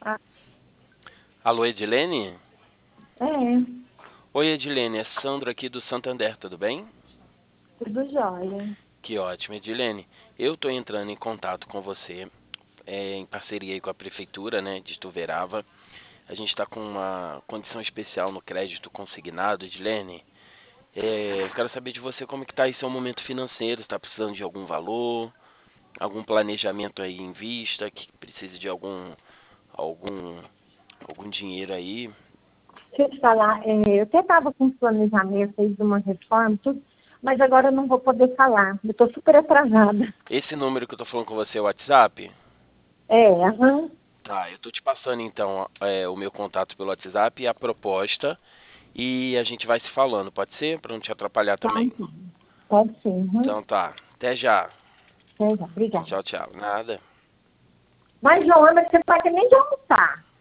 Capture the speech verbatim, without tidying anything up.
Ah, Alô, Edilene? é, Oi, Edilene, é Sandro aqui do Santander, tudo bem? tudo jóia. Que ótimo, Edilene. Eu tô entrando em contato com você, é, em parceria aí com a prefeitura, né, de Ituverava. A gente está com uma condição especial no crédito consignado, Edilene. É, eu quero saber de você como que tá aí seu momento financeiro, está precisando de algum valor, algum planejamento aí em vista, que precise de algum algum algum dinheiro aí. Deixa eu te falar, é, eu até estava com um planejamento aí de uma reforma, tudo, mas agora eu não vou poder falar. Eu estou super atrasada. Esse número que eu tô falando com você é o WhatsApp? É, aham. Tá, eu tô te passando então é, o meu contato pelo WhatsApp e a proposta e a gente vai se falando, pode ser? Pra não te atrapalhar Tá, também. então. Pode ser. Uhum. Então tá, até já. Até já, obrigada. Tchau, tchau. Nada. Mas, Joana, você não vai ter nem de almoçar.